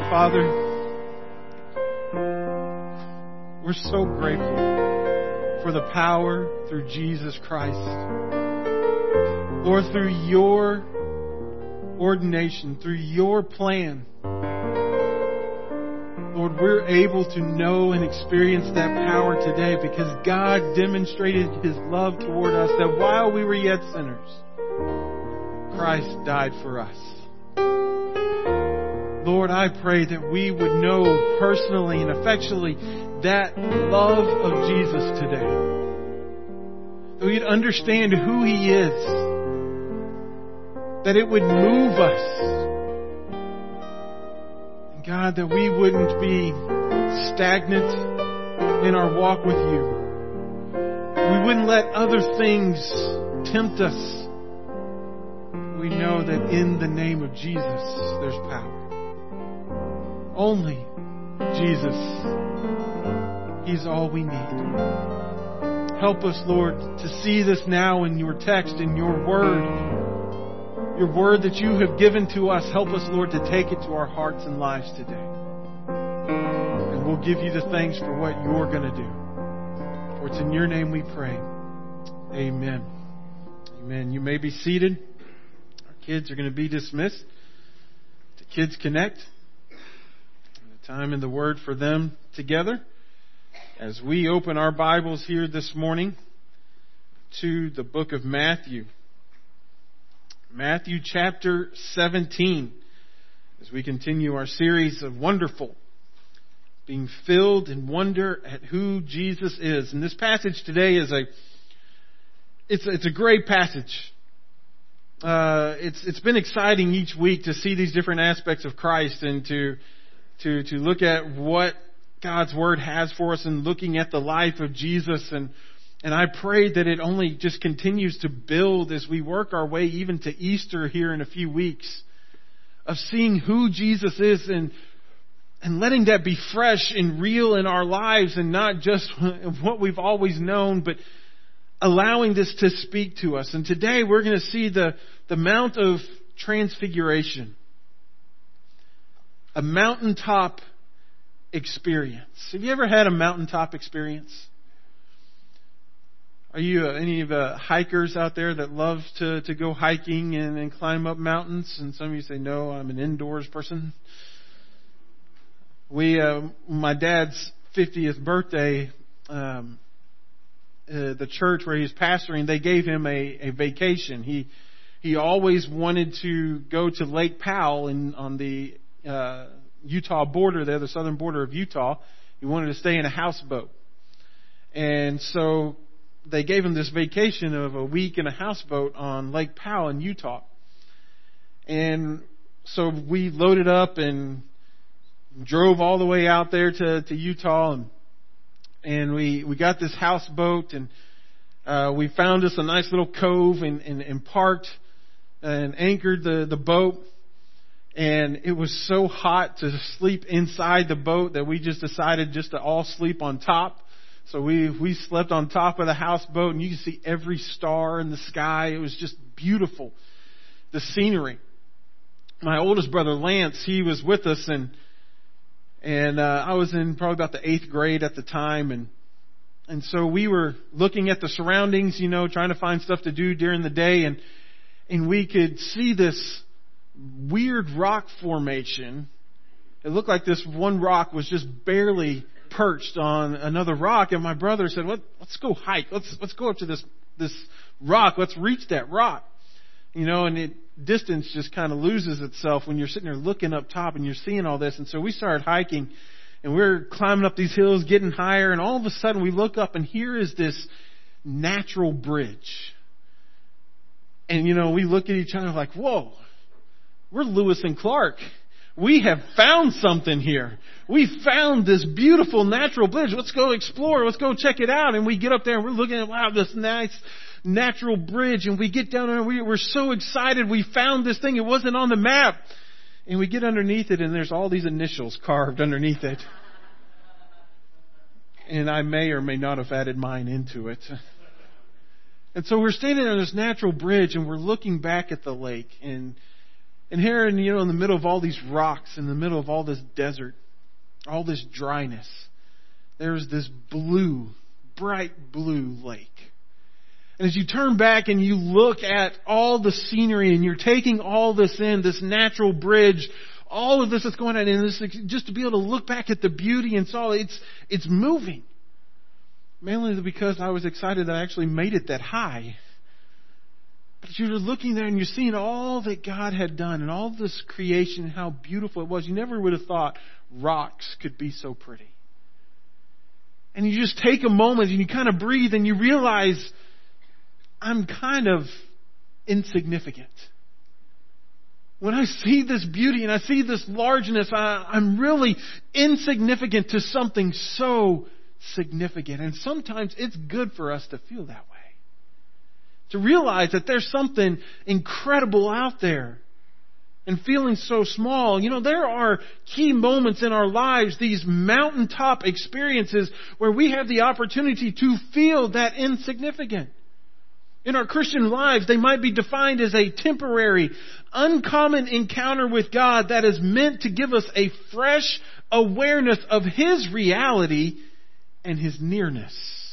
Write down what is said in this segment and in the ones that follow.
Father, we're so grateful for the power through Jesus Christ. Lord, through your ordination, through your plan, Lord, we're able to know and experience that power today because God demonstrated His love toward us, that while we were yet sinners, Christ died for us. Lord, I pray that we would know personally and affectionately that love of Jesus today. That we'd understand who He is. That it would move us. God, that we wouldn't be stagnant in our walk with You. We wouldn't let other things tempt us. We know that in the name of Jesus, there's power. Only Jesus. He's all we need. Help us, Lord, to see this now in Your text, in Your Word. Your Word that You have given to us. Help us, Lord, to take it to our hearts and lives today. And we'll give You the thanks for what You're going to do. For it's in Your name we pray. Amen. Amen. You may be seated. Our kids are going to be dismissed to Kids Connect. A time in the Word for them together. As we open our Bibles here this morning to the book of Matthew. Matthew chapter 17, as we continue our series of Wonderful, being filled in wonder at who Jesus is. And this passage today is it's a great passage. It's been exciting each week to see these different aspects of Christ and to look at what God's Word has for us and looking at the life of Jesus. And I pray that it only just continues to build as we work our way even to Easter here in a few weeks, of seeing who Jesus is and letting that be fresh and real in our lives and not just what we've always known, but allowing this to speak to us. And today we're going to see the Mount of Transfiguration, a mountaintop experience. Have you ever had a mountaintop experience? Are you any of the hikers out there that love to go hiking and climb up mountains? And some of you say, no, I'm an indoors person. My dad's 50th birthday, the church where he's pastoring, they gave him a vacation. He always wanted to go to Lake Powell on the Utah border there, the southern border of Utah. He wanted to stay in a houseboat. And so they gave him this vacation of a week in a houseboat on Lake Powell in Utah. And so we loaded up and drove all the way out there to Utah. And we got this houseboat and we found us a nice little cove and parked and anchored the boat. And it was so hot to sleep inside the boat that we just decided just to all sleep on top. So we slept on top of the houseboat, and you can see every star in the sky. It was just beautiful, the scenery. My oldest brother Lance, he was with us, and I was in probably about the 8th grade at the time, and so we were looking at the surroundings, trying to find stuff to do during the day, and we could see this weird rock formation. It looked like this one rock was just barely perched on another rock, and my brother said, let's go hike. Let's go up to this rock. Let's reach that rock. And distance just kind of loses itself when you're sitting there looking up top and you're seeing all this. And so we started hiking, and we're climbing up these hills, getting higher, and all of a sudden we look up, and here is this natural bridge. And we look at each other like, whoa, we're Lewis and Clark. We have found something here. We found this beautiful natural bridge. Let's go explore. Let's go check it out. And we get up there and we're looking at, wow, this nice natural bridge. And we get down there and we're so excited. We found this thing. It wasn't on the map. And we get underneath it and there's all these initials carved underneath it. And I may or may not have added mine into it. And so we're standing on this natural bridge and we're looking back at the lake. And And here, in the middle of all these rocks, in the middle of all this desert, all this dryness, there's this blue, bright blue lake. And as you turn back and you look at all the scenery and you're taking all this in, this natural bridge, all of this that's going on, and this, just to be able to look back at the beauty and saw it's moving. Mainly because I was excited that I actually made it that high. But you're looking there and you're seeing all that God had done and all this creation and how beautiful it was. You never would have thought rocks could be so pretty. And you just take a moment and you kind of breathe and you realize, I'm kind of insignificant. When I see this beauty and I see this largeness, I'm really insignificant to something so significant. And sometimes it's good for us to feel that way. To realize that there's something incredible out there. And feeling so small. There are key moments in our lives, these mountaintop experiences, where we have the opportunity to feel that insignificant. In our Christian lives, they might be defined as a temporary, uncommon encounter with God that is meant to give us a fresh awareness of His reality and His nearness.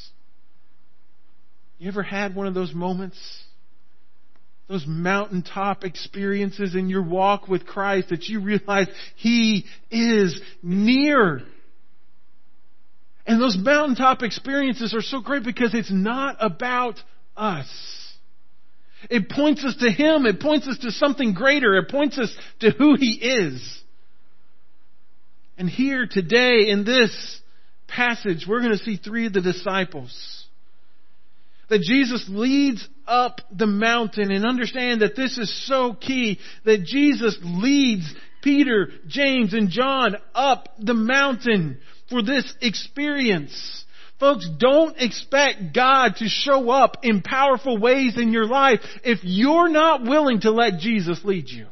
You ever had one of those moments? Those mountaintop experiences in your walk with Christ that you realize He is near. And those mountaintop experiences are so great because it's not about us. It points us to Him. It points us to something greater. It points us to who He is. And here today in this passage, we're going to see three of the disciples. That Jesus leads up the mountain, and understand that this is so key, that Jesus leads Peter, James, and John up the mountain for this experience. Folks, don't expect God to show up in powerful ways in your life if you're not willing to let Jesus lead you.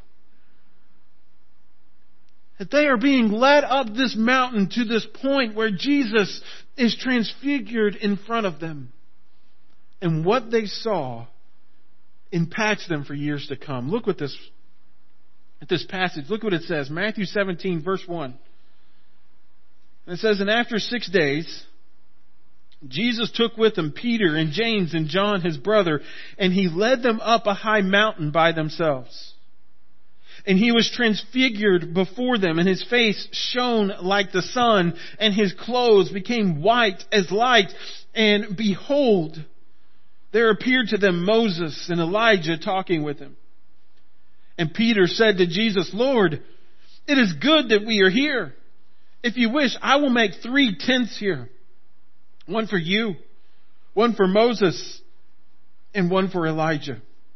That they are being led up this mountain to this point where Jesus is transfigured in front of them. And what they saw impacts them for years to come. Look at this passage. Look what it says. Matthew 17, verse 1. And it says, "And after 6 days, Jesus took with him Peter and James and John his brother, and He led them up a high mountain by themselves. And He was transfigured before them, and His face shone like the sun, and His clothes became white as light. And behold, there appeared to them Moses and Elijah talking with Him. And Peter said to Jesus, 'Lord, it is good that we are here. If you wish, I will make 3 tents here. One for you, one for Moses, and one for Elijah.'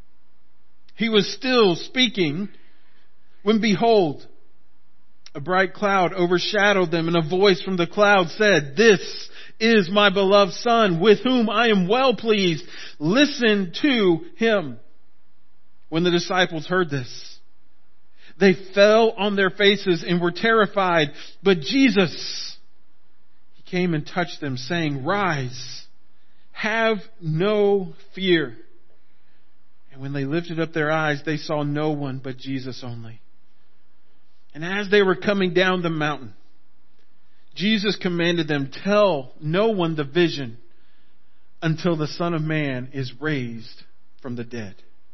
He was still speaking when, behold, a bright cloud overshadowed them, and a voice from the cloud said, 'This is my beloved Son, with whom I am well pleased. Listen to Him.' When the disciples heard this, they fell on their faces and were terrified. But Jesus, He came and touched them, saying, 'Rise, have no fear.' And when they lifted up their eyes, they saw no one but Jesus only. And as they were coming down the mountain, Jesus commanded them, 'Tell no one the vision until the Son of Man is raised from the dead.'"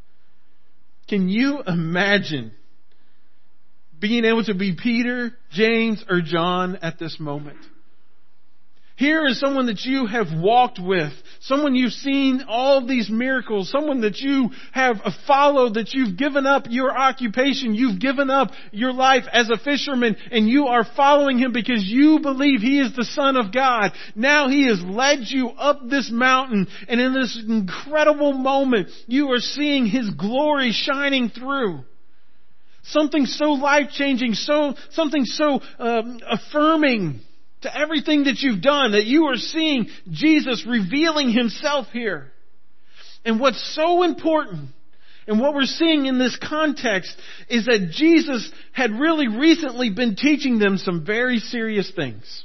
Can you imagine being able to be Peter, James, or John at this moment? Here is someone that you have walked with, someone you've seen all these miracles, someone that you have followed, that you've given up your occupation, you've given up your life as a fisherman, and you are following Him because you believe He is the Son of God. Now He has led you up this mountain, and in this incredible moment, you are seeing His glory shining through. Something so life-changing, something so affirming to everything that you've done, that you are seeing Jesus revealing Himself here. And what's so important, and what we're seeing in this context, is that Jesus had really recently been teaching them some very serious things.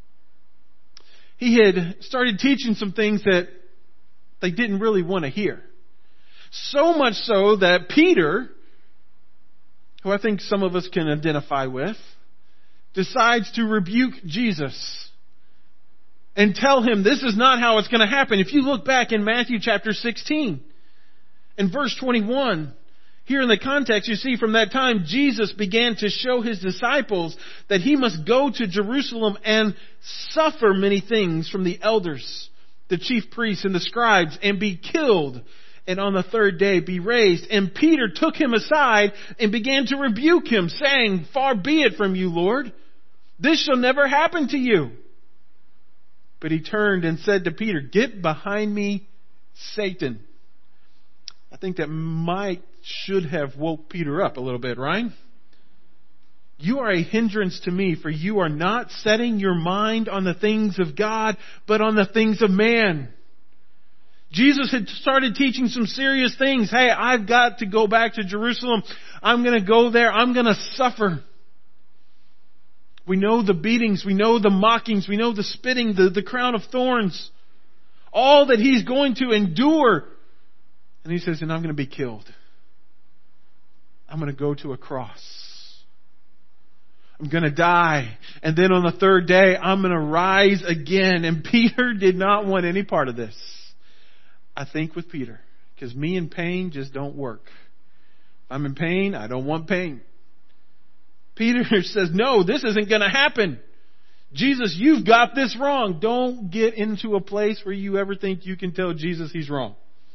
He had started teaching some things that they didn't really want to hear. So much so that Peter who I think some of us can identify with, decides to rebuke Jesus and tell him this is not how it's going to happen. If you look back in Matthew chapter 16, in verse 21, here in the context, you see from that time, Jesus began to show his disciples that he must go to Jerusalem and suffer many things from the elders, the chief priests and the scribes, and be killed, and on the third day be raised. And Peter took him aside and began to rebuke him, saying, "Far be it from you, Lord. This shall never happen to you." But he turned and said to Peter, "Get behind me, Satan." I think that should have woke Peter up a little bit, right? "You are a hindrance to me, for you are not setting your mind on the things of God, but on the things of man." Jesus had started teaching some serious things. Hey, I've got to go back to Jerusalem. I'm going to go there. I'm going to suffer. We know the beatings. We know the mockings. We know the spitting, the crown of thorns. All that he's going to endure. And he says, and I'm going to be killed. I'm going to go to a cross. I'm going to die. And then on the third day, I'm going to rise again. And Peter did not want any part of this. I think with Peter. Because me and pain just don't work. If I'm in pain, I don't want pain. Peter says, no, this isn't going to happen. Jesus, you've got this wrong. Don't get into a place where you ever think you can tell Jesus he's wrong.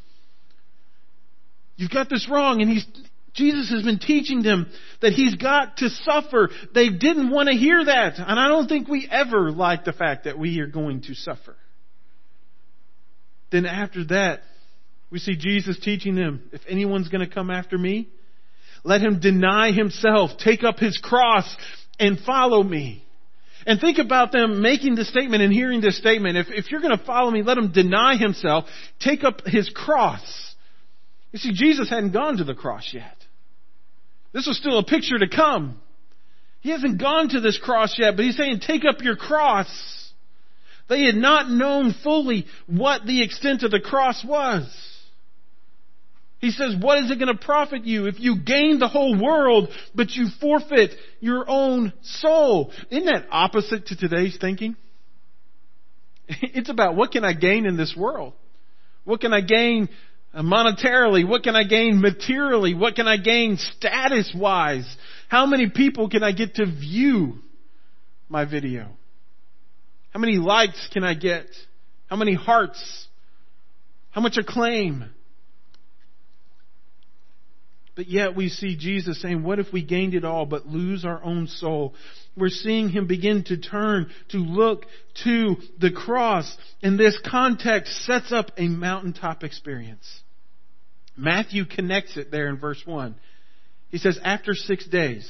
You've got this wrong. And Jesus has been teaching them that he's got to suffer. They didn't want to hear that. And I don't think we ever like the fact that we are going to suffer. Then after that, we see Jesus teaching them, if anyone's going to come after me, let him deny himself, take up his cross, and follow me. And think about them making this statement and hearing this statement. If you're going to follow me, let him deny himself, take up his cross. You see, Jesus hadn't gone to the cross yet. This was still a picture to come. He hasn't gone to this cross yet, but he's saying, take up your cross. They had not known fully what the extent of the cross was. He says, what is it going to profit you if you gain the whole world, but you forfeit your own soul? Isn't that opposite to today's thinking? It's about what can I gain in this world? What can I gain monetarily? What can I gain materially? What can I gain status-wise? How many people can I get to view my video? How many likes can I get? How many hearts? How much acclaim? But yet we see Jesus saying, what if we gained it all but lose our own soul? We're seeing him begin to turn to look to the cross. And this context sets up a mountaintop experience. Matthew connects it there in verse 1. He says, after 6 days.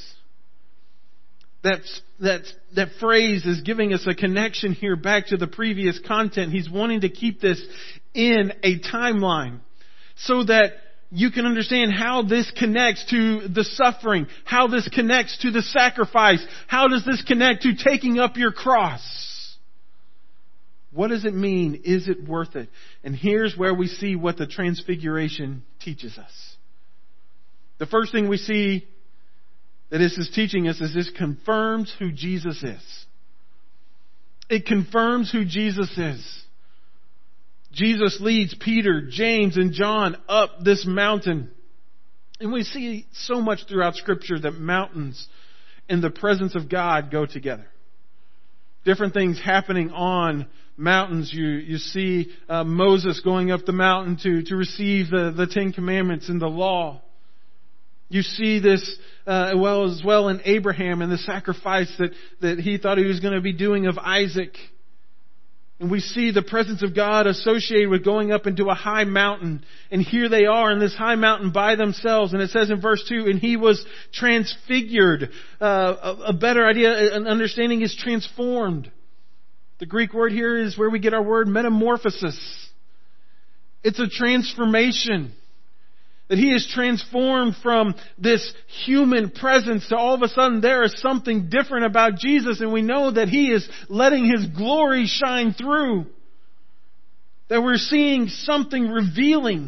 That phrase is giving us a connection here back to the previous content. He's wanting to keep this in a timeline so that you can understand how this connects to the suffering, how this connects to the sacrifice, how does this connect to taking up your cross? What does it mean? Is it worth it? And here's where we see what the Transfiguration teaches us. The first thing we see that this is teaching us is this confirms who Jesus is. It confirms who Jesus is. Jesus leads Peter, James, and John up this mountain. And we see so much throughout Scripture that mountains and the presence of God go together. Different things happening on mountains. You see Moses going up the mountain to receive the Ten Commandments and the law. You see this as well in Abraham and the sacrifice that he thought he was going to be doing of Isaac. And we see the presence of God associated with going up into a high mountain. And here they are in this high mountain by themselves. And it says in verse 2, and he was transfigured. A better idea, an understanding is transformed. The Greek word here is where we get our word metamorphosis. It's a transformation. That he is transformed from this human presence to all of a sudden there is something different about Jesus, and we know that he is letting his glory shine through. That we're seeing something revealing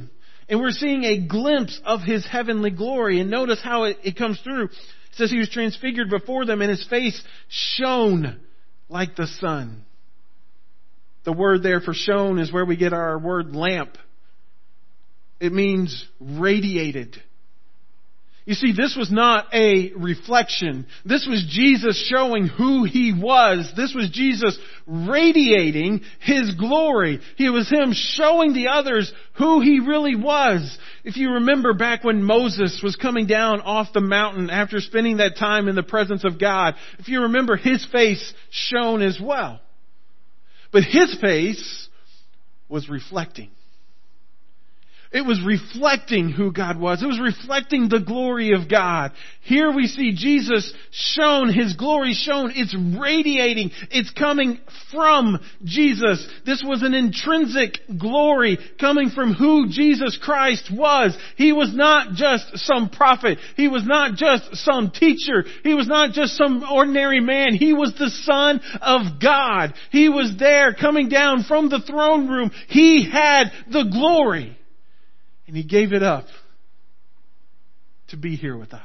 And we're seeing a glimpse of His heavenly glory. And notice how it comes through. It says He was transfigured before them and His face shone like the sun. The word there for shone is where we get our word lamp. It means radiated. You see, this was not a reflection. This was Jesus showing who He was. This was Jesus radiating His glory. It was Him showing the others who He really was. If you remember back when Moses was coming down off the mountain after spending that time in the presence of God, if you remember, his face shone as well. But his face was reflecting. It was reflecting who God was. It was reflecting the glory of God. Here we see Jesus shown, His glory shown. It's radiating. It's coming from Jesus. This was an intrinsic glory coming from who Jesus Christ was. He was not just some prophet. He was not just some teacher. He was not just some ordinary man. He was the Son of God. He was there coming down from the throne room. He had the glory. And He gave it up to be here with us.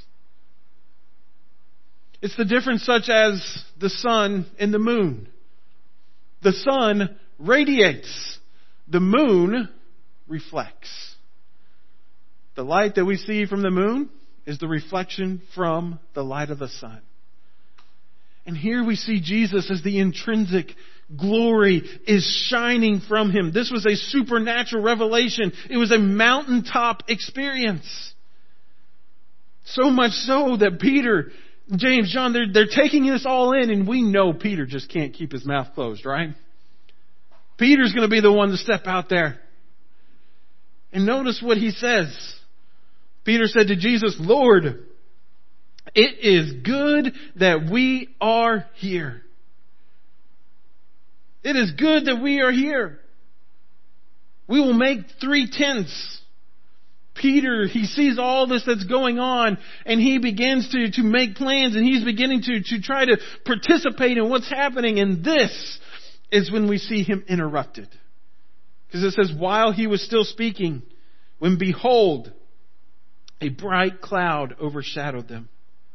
It's the difference such as the sun and the moon. The sun radiates. The moon reflects. The light that we see from the moon is the reflection from the light of the sun. And here we see Jesus as the intrinsic glory is shining from Him. This was a supernatural revelation. It was a mountaintop experience. So much so that Peter, James, John, they're taking this all in, and we know Peter just can't keep his mouth closed, right? Peter's going to be the one to step out there. And notice what he says. Peter said to Jesus, "Lord, it is good that we are here." It is good that we are here. We will make 3 tents. Peter, he sees all this that's going on, and he begins to make plans, and he's beginning to try to participate in what's happening. And this is when we see him interrupted. Because it says, while he was still speaking, when behold, a bright cloud overshadowed them.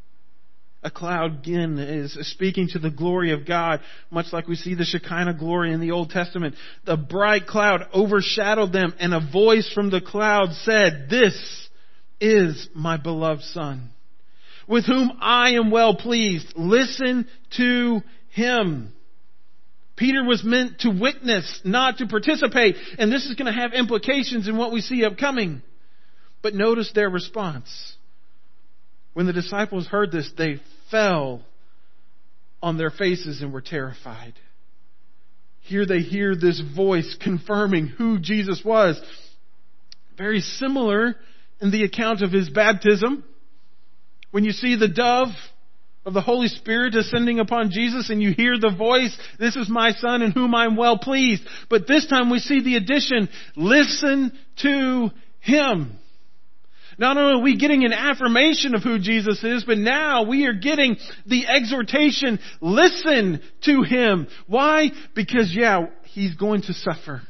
A cloud, again, is speaking to the glory of God, much like we see the Shekinah glory in the Old Testament. The bright cloud overshadowed them, and a voice from the cloud said, "This is my beloved Son, with whom I am well pleased. Listen to Him." Peter was meant to witness, not to participate. And this is going to have implications in what we see upcoming. But notice their response. When the disciples heard this, they fell on their faces and were terrified. Here they hear this voice confirming who Jesus was. Very similar in the account of His baptism. When you see the dove of the Holy Spirit descending upon Jesus and you hear the voice, "This is my Son in whom I'm well pleased." But this time we see the addition, "Listen to Him." Not only are we getting an affirmation of who Jesus is, but now we are getting the exhortation, listen to Him. Why? Because, He's going to suffer.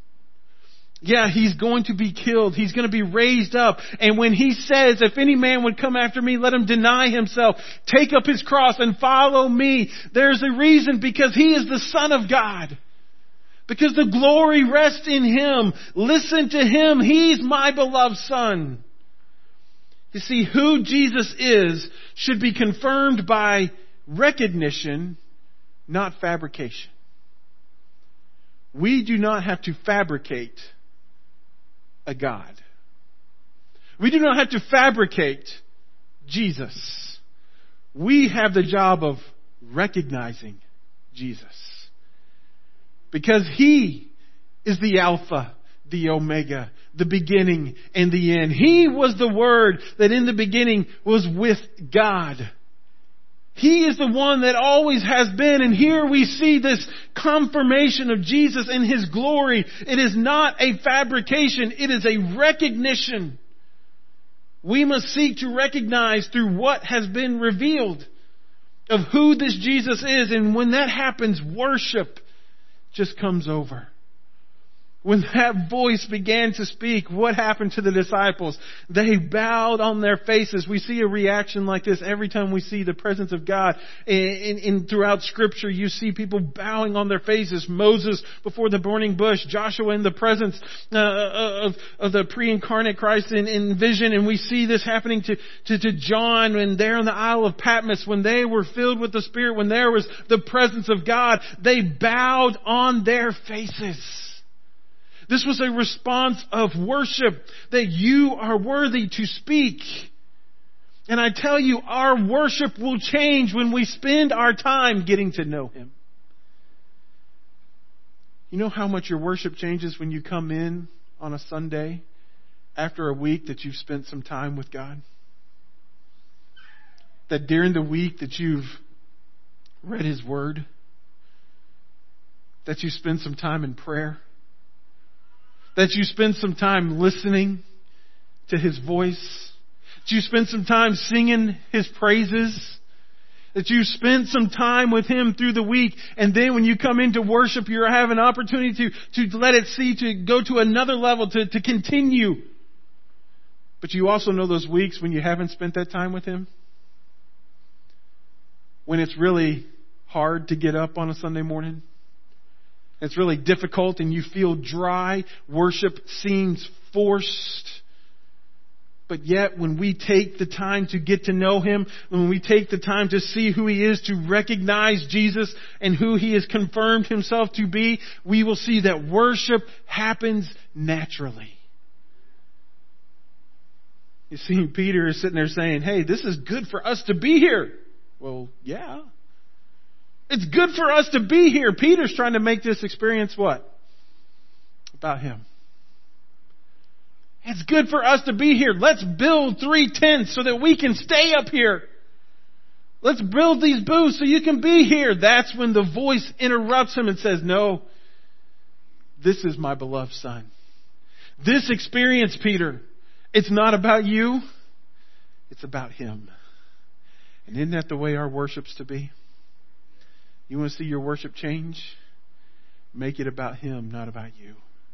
He's going to be killed. He's going to be raised up. And when He says, "If any man would come after me, let him deny himself, take up his cross and follow me," there's a reason, because He is the Son of God. Because the glory rests in Him. Listen to Him. He's my beloved Son. You see, who Jesus is should be confirmed by recognition, not fabrication. We do not have to fabricate a God. We do not have to fabricate Jesus. We have the job of recognizing Jesus. Because He is the Alpha, the Omega, the beginning and the end. He was the Word that in the beginning was with God. He is the one that always has been. And here we see this confirmation of Jesus in His glory. It is not a fabrication. It is a recognition. We must seek to recognize through what has been revealed of who this Jesus is. And when that happens, worship just comes over. When that voice began to speak, what happened to the disciples? They bowed on their faces. We see a reaction like this every time we see the presence of God. Throughout Scripture, you see people bowing on their faces. Moses before the burning bush, Joshua in the presence of the pre-incarnate Christ in vision. And we see this happening to John when they're on the Isle of Patmos, when they were filled with the Spirit, when there was the presence of God. They bowed on their faces. This was a response of worship, that you are worthy to speak. And I tell you, our worship will change when we spend our time getting to know Him. You know how much your worship changes when you come in on a Sunday after a week that you've spent some time with God? That during the week that you've read His Word, that you spend some time in prayer, that you spend some time listening to His voice, that you spend some time singing His praises, that you spend some time with Him through the week, and then when you come into worship, you have an opportunity to let it see, to go to another level, to continue. But you also know those weeks when you haven't spent that time with Him? When it's really hard to get up on a Sunday morning? It's really difficult and you feel dry. Worship seems forced. But yet when we take the time to get to know Him, when we take the time to see who He is, to recognize Jesus and who He has confirmed Himself to be, we will see that worship happens naturally. You see, Peter is sitting there saying, hey, this is good for us to be here. Well, yeah. It's good for us to be here. Peter's trying to make this experience what? About Him. It's good for us to be here. Let's build 3 tents so that we can stay up here. Let's build these booths so you can be here. That's when the voice interrupts him and says, no, this is my beloved Son. This experience, Peter, it's not about you. It's about Him. And isn't that the way our worship's to be? You want to see your worship change? Make it about Him, not about you.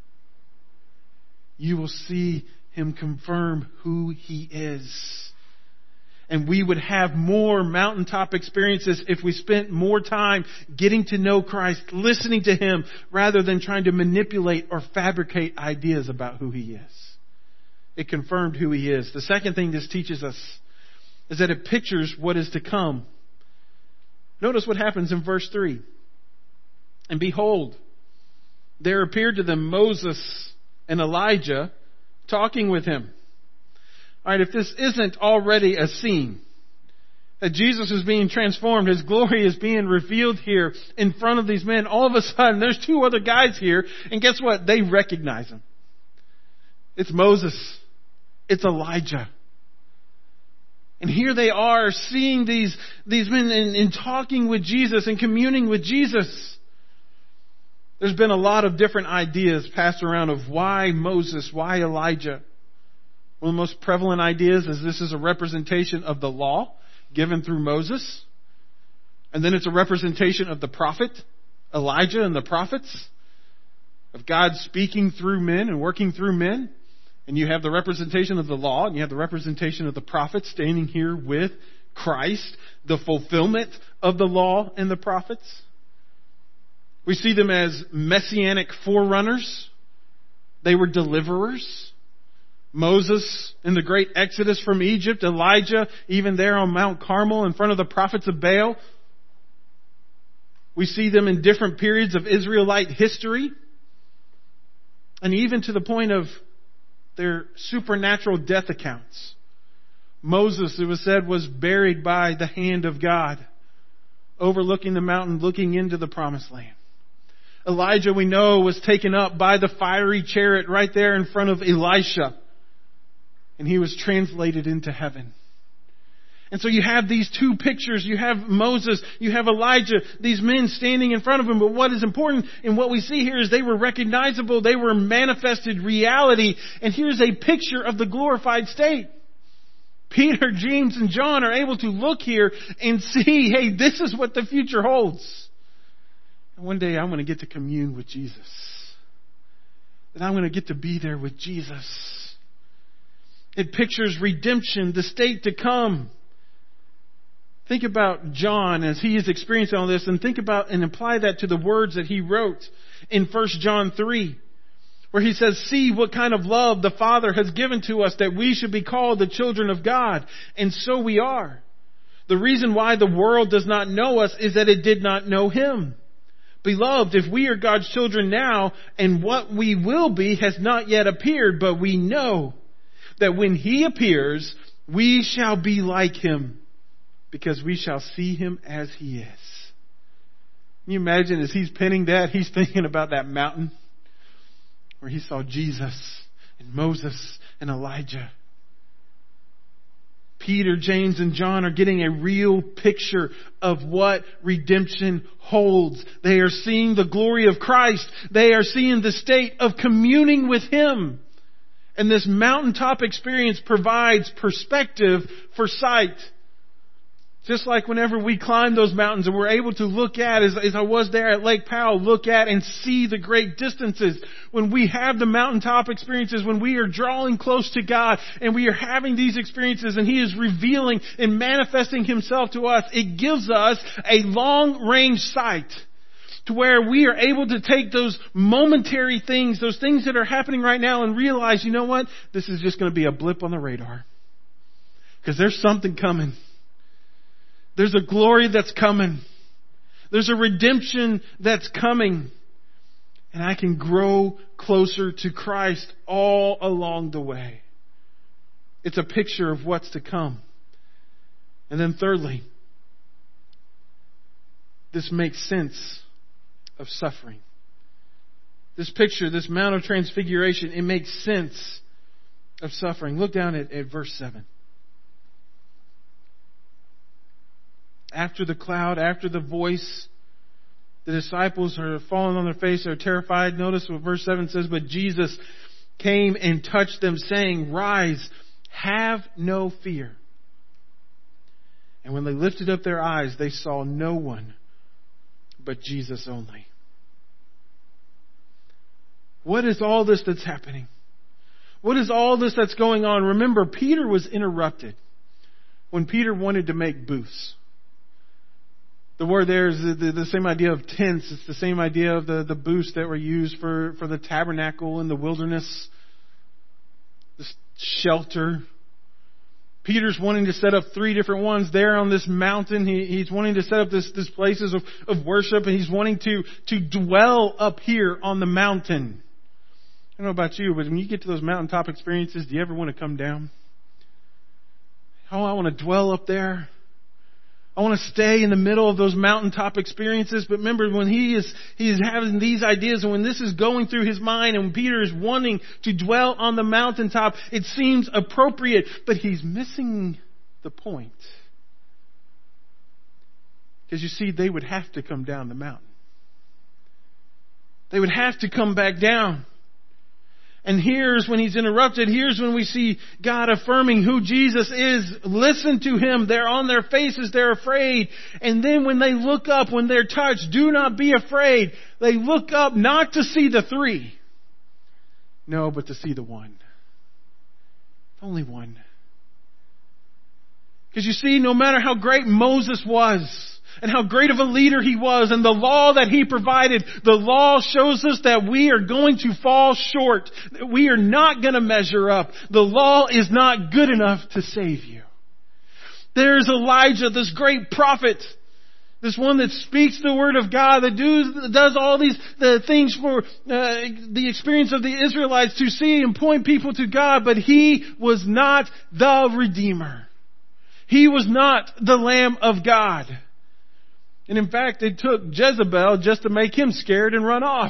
You will see Him confirm who He is. And we would have more mountaintop experiences if we spent more time getting to know Christ, listening to Him, rather than trying to manipulate or fabricate ideas about who He is. It confirmed who He is. The second thing this teaches us is that it pictures what is to come. Notice what happens in verse 3. And behold, there appeared to them Moses and Elijah talking with Him. All right, if this isn't already a scene, that Jesus is being transformed, His glory is being revealed here in front of these men, all of a sudden there's 2 other guys here, and guess what? They recognize Him. It's Moses. It's Elijah. And here they are seeing these men and talking with Jesus and communing with Jesus. There's been a lot of different ideas passed around of why Moses, why Elijah. One of the most prevalent ideas is this is a representation of the law given through Moses. And then it's a representation of the prophet, Elijah and the prophets, of God speaking through men and working through men. And you have the representation of the law, and you have the representation of the prophets standing here with Christ, the fulfillment of the law and the prophets. We see them as messianic forerunners. They were deliverers. Moses in the great exodus from Egypt, Elijah even there on Mount Carmel in front of the prophets of Baal. We see them in different periods of Israelite history. And even to the point of their supernatural death accounts. Moses, it was said, was buried by the hand of God, overlooking the mountain, looking into the promised land. Elijah, we know, was taken up by the fiery chariot right there in front of Elisha. And he was translated into heaven. And so you have these 2 pictures. You have Moses, you have Elijah, these men standing in front of him. But what is important in what we see here is they were recognizable. They were manifested reality. And here's a picture of the glorified state. Peter, James, and John are able to look here and see, hey, this is what the future holds. And one day I'm going to get to commune with Jesus. that I'm going to get to be there with Jesus. It pictures redemption, the state to come. Think about John as he is experiencing all this, and think about and apply that to the words that he wrote in 1 John 3, where he says, "See what kind of love the Father has given to us, that we should be called the children of God. And so we are. The reason why the world does not know us is that it did not know Him. Beloved, if we are God's children now, and what we will be has not yet appeared, but we know that when He appears, we shall be like Him, because we shall see Him as He is." Can you imagine as he's penning that, he's thinking about that mountain where he saw Jesus and Moses and Elijah. Peter, James, and John are getting a real picture of what redemption holds. They are seeing the glory of Christ. They are seeing the state of communing with Him. And this mountaintop experience provides perspective for sight. Just like whenever we climb those mountains and we're able to look at, as I was there at Lake Powell, look at and see the great distances. When we have the mountaintop experiences, when we are drawing close to God and we are having these experiences and He is revealing and manifesting Himself to us, it gives us a long range sight to where we are able to take those momentary things, those things that are happening right now, and realize, you know what? This is just going to be a blip on the radar. Because there's something coming. There's a glory that's coming. There's a redemption that's coming. And I can grow closer to Christ all along the way. It's a picture of what's to come. And then thirdly, this makes sense of suffering. This picture, this Mount of Transfiguration, it makes sense of suffering. Look down at verse 7. After the cloud, after the voice, the disciples are falling on their face, they're terrified. Notice what verse 7 says, "But Jesus came and touched them, saying, 'Rise, have no fear.' And when they lifted up their eyes, they saw no one but Jesus only." What is all this that's happening? What is all this that's going on? Remember, Peter was interrupted when Peter wanted to make booths. The word there is the same idea of tents. It's the same idea of the booths that were used for the tabernacle in the wilderness. This shelter. Peter's wanting to set up 3 different ones there on this mountain. He's wanting to set up this places of worship, and he's wanting to dwell up here on the mountain. I don't know about you, but when you get to those mountaintop experiences, do you ever want to come down? Oh, I want to dwell up there. I want to stay in the middle of those mountaintop experiences. But remember, when he is having these ideas, and when this is going through his mind, and when Peter is wanting to dwell on the mountaintop, it seems appropriate, but he's missing the point. Because you see, they would have to come down the mountain. They would have to come back down. And here's when he's interrupted. Here's when we see God affirming who Jesus is. Listen to Him. They're on their faces. They're afraid. And then when they look up, when they're touched, do not be afraid. They look up not to see the 3. No, but to see the one. Only one. Because you see, no matter how great Moses was, and how great of a leader he was, and the law that he provided, the law shows us that we are going to fall short. That we are not going to measure up. The law is not good enough to save you. There's Elijah, this great prophet. This one that speaks the word of God, that does all these things for the experience of the Israelites to see and point people to God. But he was not the Redeemer. He was not the Lamb of God. And in fact, it took Jezebel just to make him scared and run off.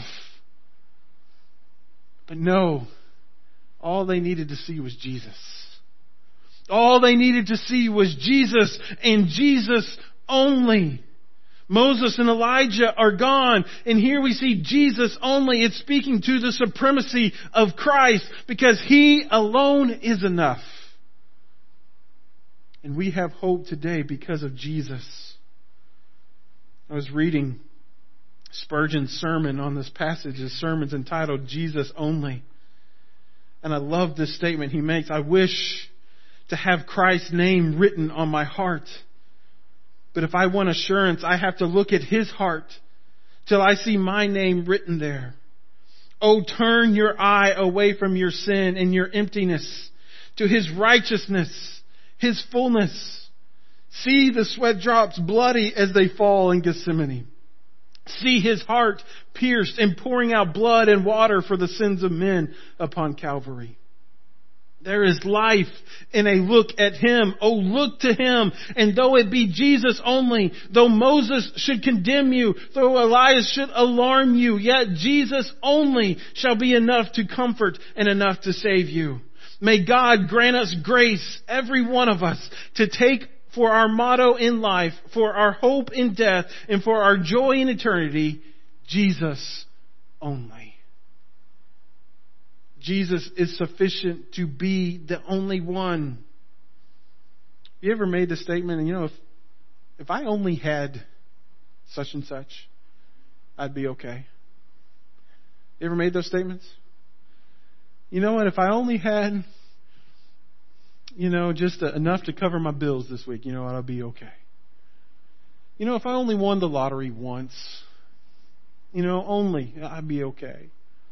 But no, all they needed to see was Jesus. All they needed to see was Jesus and Jesus only. Moses and Elijah are gone. And here we see Jesus only. It's speaking to the supremacy of Christ, because He alone is enough. And we have hope today because of Jesus. I was reading Spurgeon's sermon on this passage, his sermon's entitled Jesus Only. And I love this statement he makes. I wish to have Christ's name written on my heart. But if I want assurance, I have to look at His heart till I see my name written there. Oh, turn your eye away from your sin and your emptiness to His righteousness, His fullness. See the sweat drops bloody as they fall in Gethsemane. See His heart pierced and pouring out blood and water for the sins of men upon Calvary. There is life in a look at Him. Oh, look to Him. And though it be Jesus only, though Moses should condemn you, though Elias should alarm you, yet Jesus only shall be enough to comfort and enough to save you. May God grant us grace, every one of us, to take for our motto in life, for our hope in death, and for our joy in eternity, Jesus only. Jesus is sufficient to be the only one. You ever made the statement, if I only had such and such, I'd be okay? You ever made those statements? You know what, if I only had, just enough to cover my bills this week, I'll be okay. If I only won the lottery once, I'd be okay.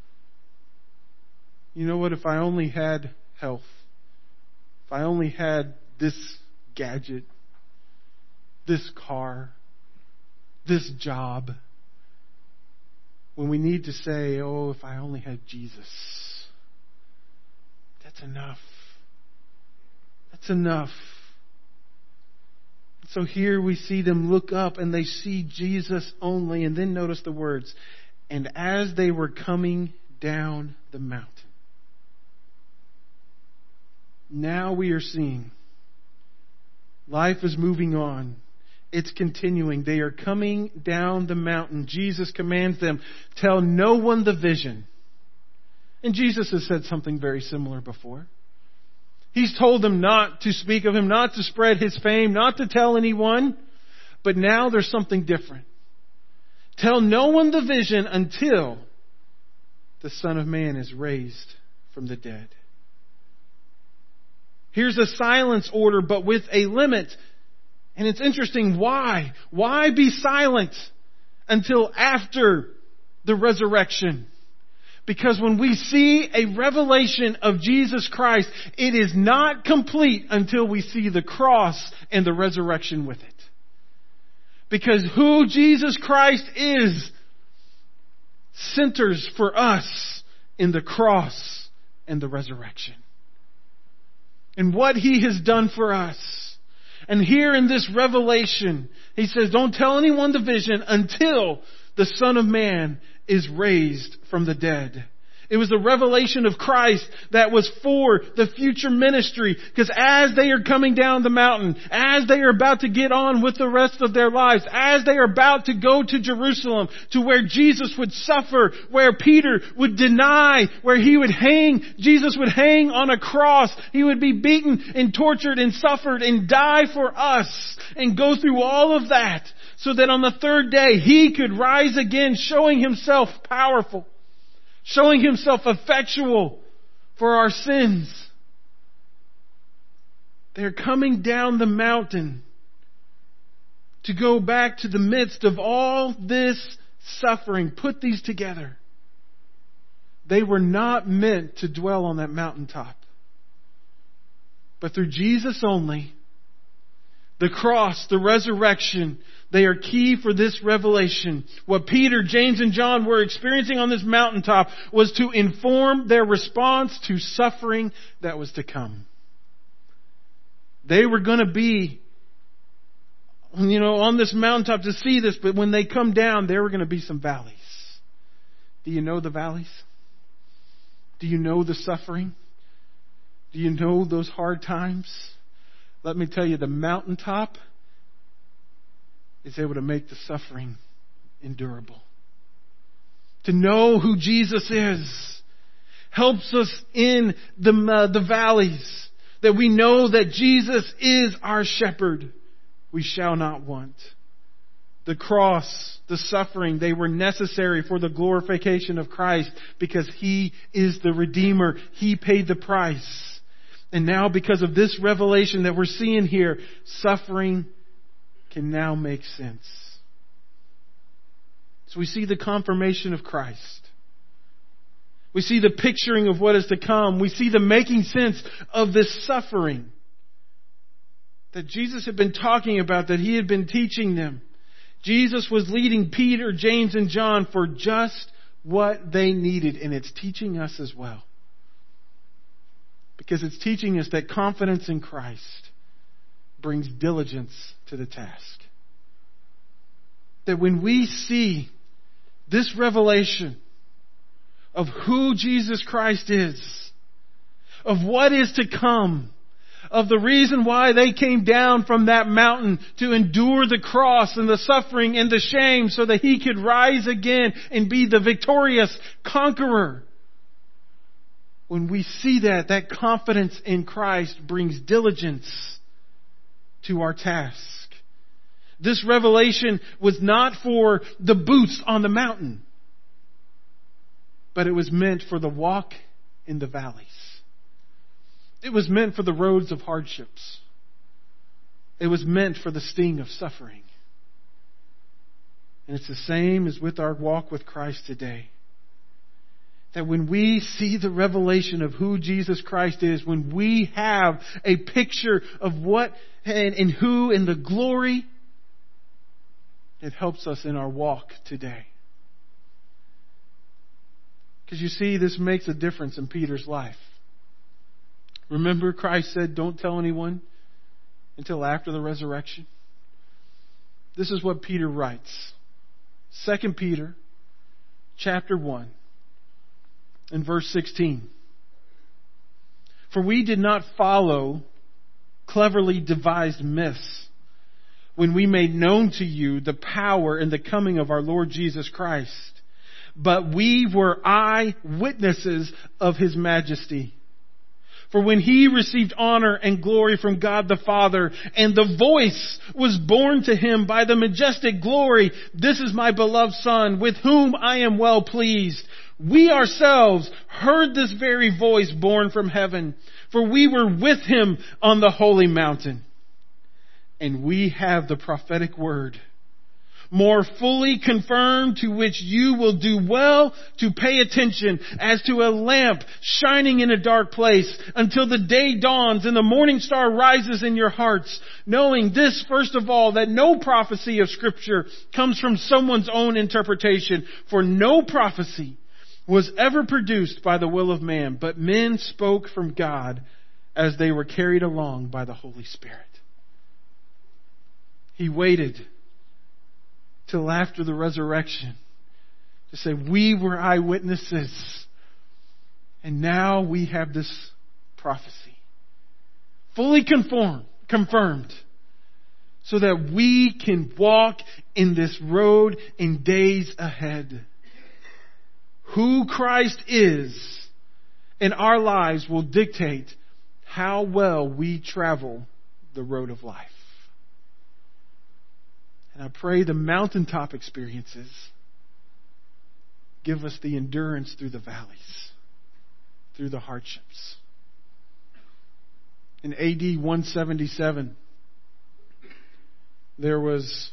You know what, if I only had health, if I only had this gadget, this car, this job, when we need to say, oh, if I only had Jesus, that's enough. That's enough. So here we see them look up and they see Jesus only. And then notice the words, and as they were coming down the mountain. Now we are seeing life is moving on. It's continuing. They are coming down the mountain. Jesus commands them, tell no one the vision. And Jesus has said something very similar before. He's told them not to speak of Him, not to spread His fame, not to tell anyone. But now there's something different. Tell no one the vision until the Son of Man is raised from the dead. Here's a silence order, but with a limit. And it's interesting. Why? Why be silent until after the resurrection? Because when we see a revelation of Jesus Christ, it is not complete until we see the cross and the resurrection with it. Because who Jesus Christ is centers for us in the cross and the resurrection. And what He has done for us. And here in this revelation, He says, don't tell anyone the vision until the Son of Man is raised from the dead. It was the revelation of Christ that was for the future ministry. Because as they are coming down the mountain, as they are about to get on with the rest of their lives, as they are about to go to Jerusalem, to where Jesus would suffer, where Peter would deny, where He would hang, Jesus would hang on a cross. He would be beaten and tortured and suffered and die for us and go through all of that so that on the third day He could rise again, showing Himself powerful. Showing Himself effectual for our sins. They're coming down the mountain to go back to the midst of all this suffering. Put these together. They were not meant to dwell on that mountaintop. But through Jesus only, the cross, the resurrection, they are key for this revelation. What Peter, James, and John were experiencing on this mountaintop was to inform their response to suffering that was to come. They were going to be, on this mountaintop to see this, but when they come down, there were going to be some valleys. Do you know the valleys? Do you know the suffering? Do you know those hard times? Let me tell you, the mountaintop is able to make the suffering endurable. To know who Jesus is helps us in the valleys. That we know that Jesus is our shepherd. We shall not want. The cross, the suffering, they were necessary for the glorification of Christ because He is the Redeemer. He paid the price. And now because of this revelation that we're seeing here, suffering can now make sense. So we see the confirmation of Christ. We see the picturing of what is to come. We see the making sense of this suffering that Jesus had been talking about, that He had been teaching them. Jesus was leading Peter, James, and John for just what they needed, and it's teaching us as well. Because it's teaching us that confidence in Christ brings diligence to the task. That when we see this revelation of who Jesus Christ is, of what is to come, of the reason why they came down from that mountain to endure the cross and the suffering and the shame so that He could rise again and be the victorious conqueror. When we see that confidence in Christ brings diligence to our task. This revelation was not for the boots on the mountain, but it was meant for the walk in the valleys. It was meant for the roads of hardships. It was meant for the sting of suffering. And it's the same as with our walk with Christ today. That when we see the revelation of who Jesus Christ is, when we have a picture of what and who and the glory, it helps us in our walk today. Because you see, this makes a difference in Peter's life. Remember, Christ said, don't tell anyone until after the resurrection. This is what Peter writes. 2 Peter chapter 1 and verse 16. For we did not follow cleverly devised myths when we made known to you the power and the coming of our Lord Jesus Christ, but we were eyewitnesses of His majesty. For when He received honor and glory from God the Father, and the voice was borne to Him by the majestic glory, "This is my beloved Son, with whom I am well pleased," we ourselves heard this very voice borne from heaven, for we were with Him on the holy mountain. And we have the prophetic word, more fully confirmed, to which you will do well to pay attention as to a lamp shining in a dark place until the day dawns and the morning star rises in your hearts, knowing this first of all, that no prophecy of Scripture comes from someone's own interpretation, for no prophecy was ever produced by the will of man, but men spoke from God as they were carried along by the Holy Spirit. He waited till after the resurrection to say, we were eyewitnesses. And now we have this prophecy fully confirmed, so that we can walk in this road in days ahead. Who Christ is in our lives will dictate how well we travel the road of life. And I pray the mountaintop experiences give us the endurance through the valleys, through the hardships. In AD 177, there was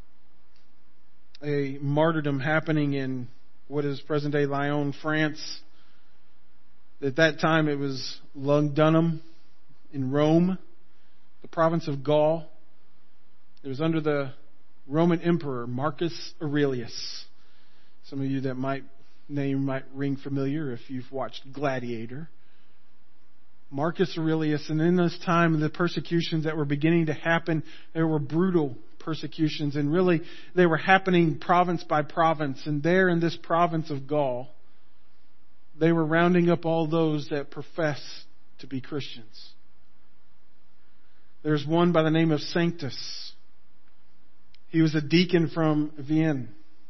a martyrdom happening in what is present-day Lyon, France. At that time, it was Lugdunum in Rome, the province of Gaul. It was under the Roman Emperor Marcus Aurelius. Some of you that name might ring familiar if you've watched Gladiator. Marcus Aurelius, and in this time, the persecutions that were beginning to happen, there were brutal persecutions, and really they were happening province by province. And there in this province of Gaul, they were rounding up all those that profess to be Christians. There's one by the name of Sanctus. He was a deacon from Vienne.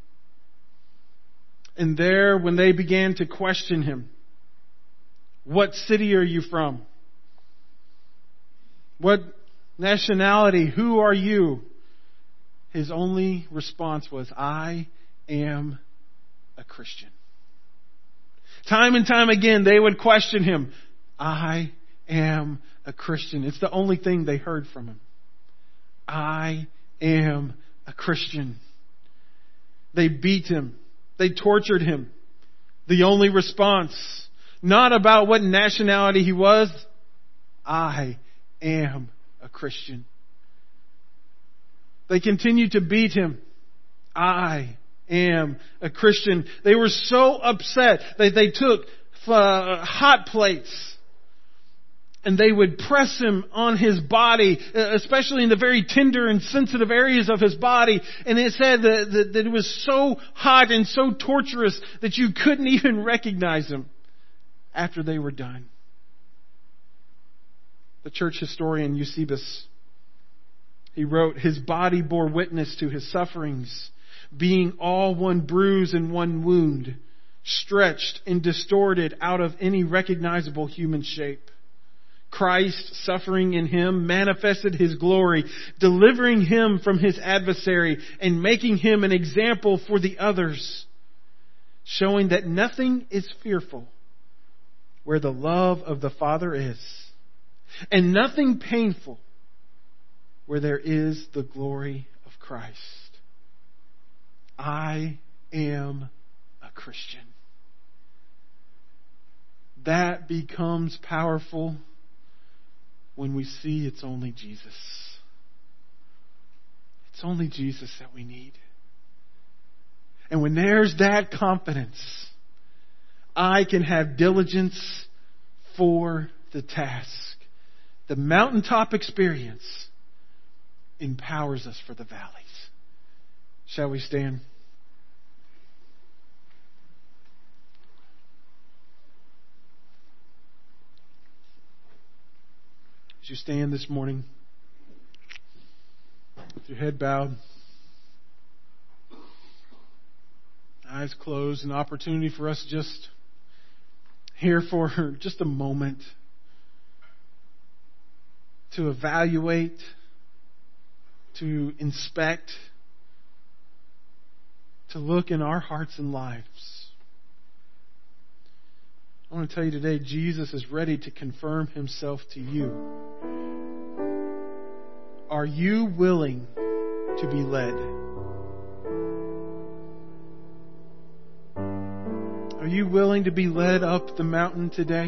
And there, when they began to question him, what city are you from? What nationality? Who are you? his only response was, I am a Christian. Time and time again, they would question him. I am a Christian. It's the only thing they heard from him. I am a Christian. They beat him. They tortured him. The only response, not about what nationality he was, I am a Christian. They continued to beat him. I am a Christian. They were so upset that they took hot plates and they would press him on his body, especially in the very tender and sensitive areas of his body. And it said that it was so hot and so torturous that you couldn't even recognize him after they were done. The church historian Eusebius, he wrote, his body bore witness to his sufferings, being all one bruise and one wound, stretched and distorted out of any recognizable human shape. Christ, suffering in him, manifested his glory, delivering him from his adversary and making him an example for the others, showing that nothing is fearful where the love of the Father is, and nothing painful where there is the glory of Christ. I am a Christian. That becomes powerful when we see it's only Jesus. It's only Jesus that we need. And when there's that confidence, I can have diligence for the task. The mountaintop experience empowers us for the valleys. Shall we stand? As you stand this morning, with your head bowed, eyes closed, an opportunity for us just here for just a moment to evaluate, to inspect, to look in our hearts and lives. I want to tell you today, Jesus is ready to confirm himself to you. Are you willing to be led? Are you willing to be led up the mountain today?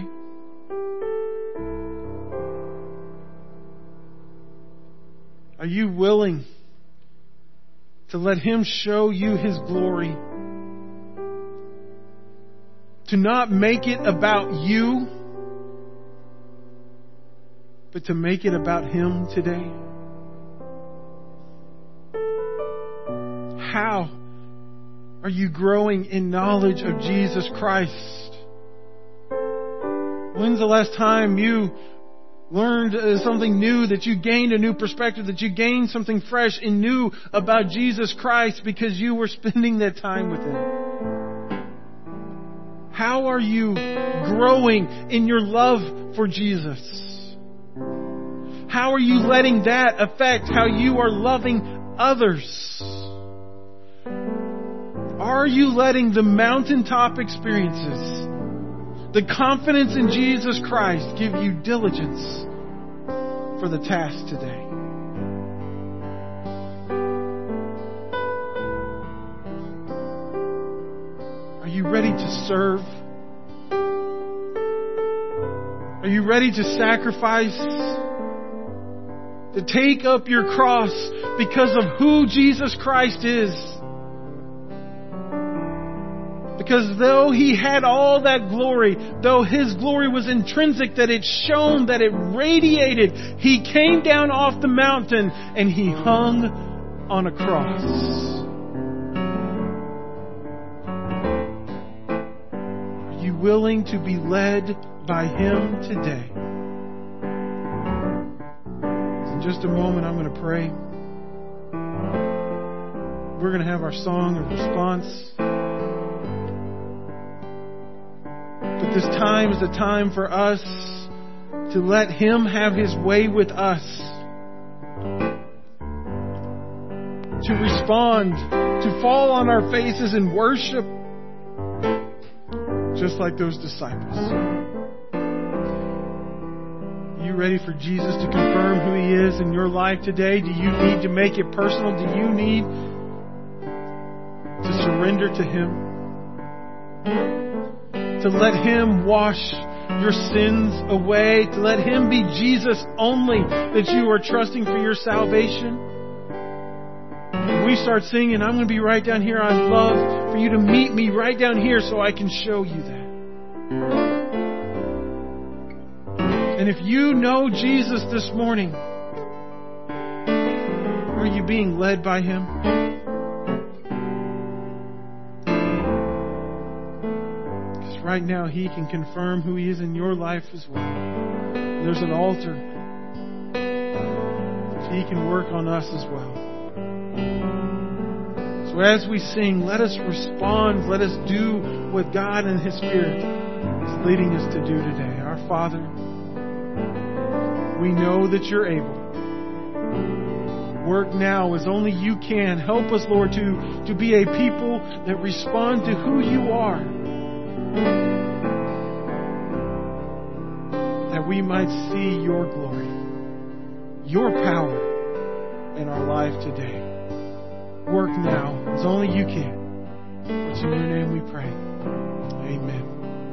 Are you willing to let him show you his glory? To not make it about you, but to make it about him today? How are you growing in knowledge of Jesus Christ? When's the last time you learned something new, that you gained a new perspective, that you gained something fresh and new about Jesus Christ because you were spending that time with him? How are you growing in your love for Jesus? How are you letting that affect how you are loving others? Are you letting the mountaintop experiences, the confidence in Jesus Christ, give you diligence for the task today? Are you ready to serve? Are you ready to sacrifice? To take up your cross because of who Jesus Christ is? Because though he had all that glory, though his glory was intrinsic, that it shone, that it radiated, he came down off the mountain and he hung on a cross. Willing to be led by him today. In just a moment, I'm going to pray. We're going to have our song of response. But this time is the time for us to let him have his way with us. to respond, to fall on our faces and worship, just like those disciples. Are you ready for Jesus to confirm who He is in your life today? Do you need to make it personal? Do you need to surrender to Him? To let Him wash your sins away? To let Him be Jesus only that you are trusting for your salvation? When we start singing, I'm going to be right down here. I'd love for you to meet me right down here so I can show you that. And if you know Jesus this morning, are you being led by Him? Because right now He can confirm who He is in your life as well. There's an altar. He can work on us as well. So as we sing, let us respond. Let us do what God and His Spirit is leading us to do today. Our Father, we know that You're able. Work now as only You can. Help us, Lord, to be a people that respond to who You are. That we might see Your glory, Your power in our life today. Work now as only You can. It's in Your name we pray. Amen.